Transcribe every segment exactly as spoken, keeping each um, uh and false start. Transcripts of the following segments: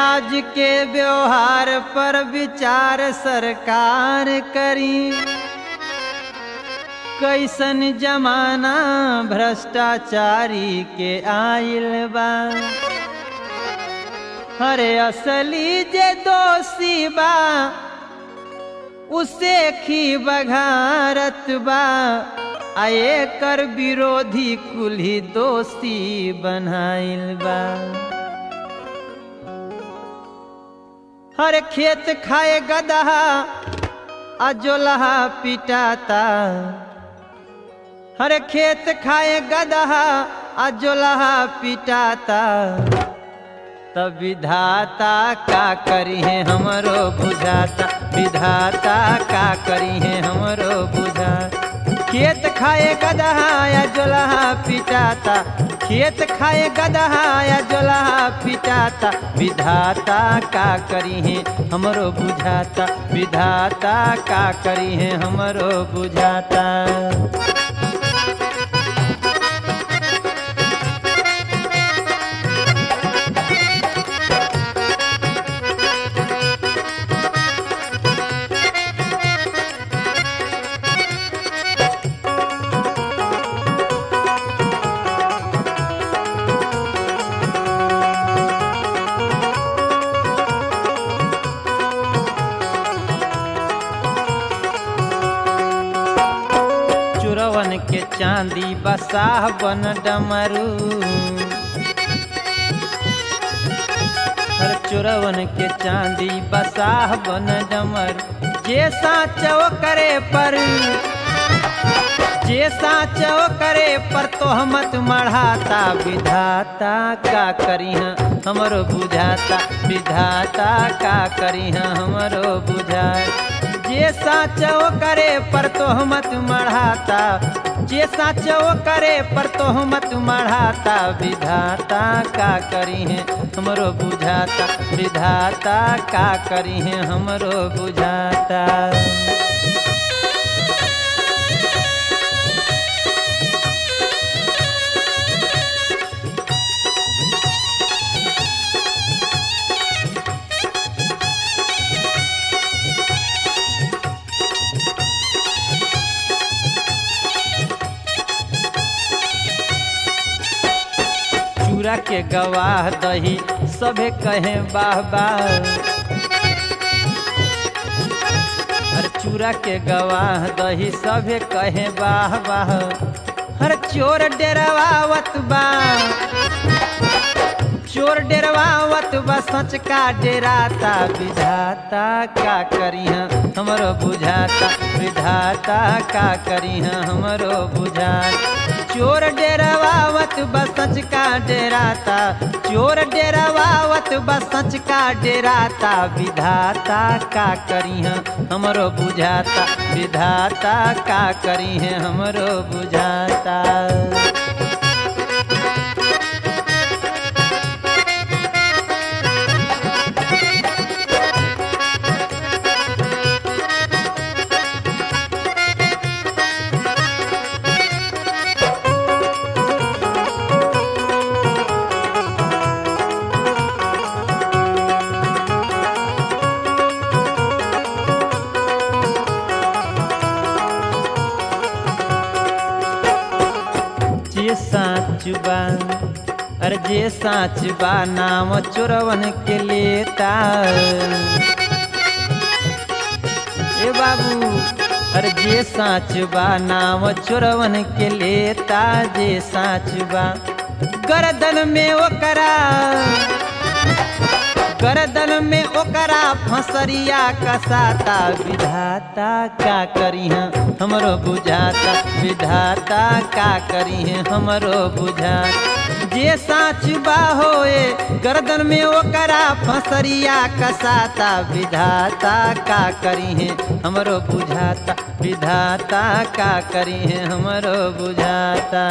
आज के व्यवहार पर विचार सरकार करी। कैसन जमाना भ्रष्टाचारी के आइल बा। हरे असली जे दोषी बा उसे खी बघारत बा। आए कर विरोधी कुल्ही दोषी बनाइल बा। हर खेत खाए गदहा अजोलहा पिटाता। हर खेत खाए गदहा अजोलहा पिटाता। तब विधाता का करी है हमरो बुझाता। विधाता का करी है हमरो बुझाता। खेत खाए गदहा या जोलहा पिटाता। खेत खाए गदहा या जोलहा पिटाता। विधाता का करी है हमरो बुझाता। विधाता का करी है हमरो बुझाता। चोरवन के चांदी बसाह बन डमरू। हर चोरवन के चांदी बसाह बन डमरू। जे साचो करे पर जे साचो करे पर तोहमत मढ़ाता। विधाता का करी हमरो बुझाता। विधाता का करी हमरो बुझाता। जे साचो करे पर तोहमत मढ़ाता। जे साचो करे पर तोहमत मढ़ाता। विधाता का करी है हमरो बुझाता। विधाता का करी है हमरो बुझाता। चूरा के गवाह दही सभे कहे बाह बाह। हर चूरा के गवाह दही सभे कहे बाह बाह। हर चोर डेरावत बा। चोर डेरावत बा सच का डेराता। विधाता का करी हमरो बुझाता। विधाता का करी हमरो बुझाता। चोर डेरावत बा सच का डेराता। चोर डेरावत बा सच का डेराता। विधाता का करी हमरो बुझाता। विधाता का करी है हमरो बुझाता। जे साच बा अरे जे साच बा नाम चोरवन के लेता। ए बाबू अरे जे साच बा नाम चोरवन के लेता। जे साच बा गर्दन में ओकरा गर्दन में ओकरा फंसरिया कसाता। विधाता का करी हमरो बुझाता। विधाता का करी हमरो बुझाता। जे साच बा होए गर्दन में ओकरा फंसरिया कसाता। विधाता का करी हमरो बुझाता। विधाता का करी हमरो बुझाता।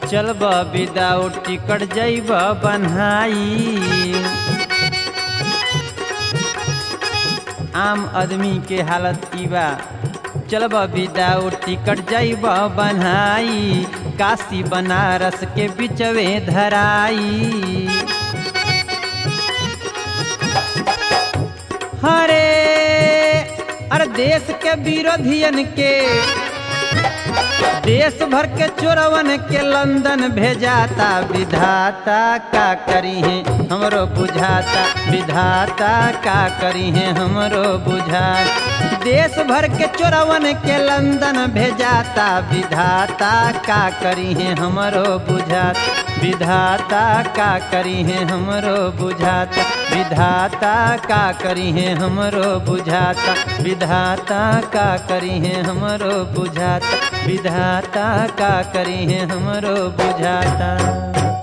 चलब विदाउट टिकट जैब बन्हाई। आम आदमी के हालत ई बा, चलब विदाउट टिकट जैब बन्हाई, काशी बनारस के बिचवे धराई। हरे अरे देश के विरोधियन के, देश भर के चोरवन के लंदन भेजाता, विधाता का करी है हमरो बुझाता, विधाता का करी है हमरो बुझाता। देश भर के चोरवन के लंदन भेजाता, विधाता का करी है हमरो बुझाता, विधाता का करी है हमरो बुझाता, विधाता का करी है हमरो बुझाता, विधाता का करी है हमरो बुझाता, विधाता का करी है हमरो बुझाता।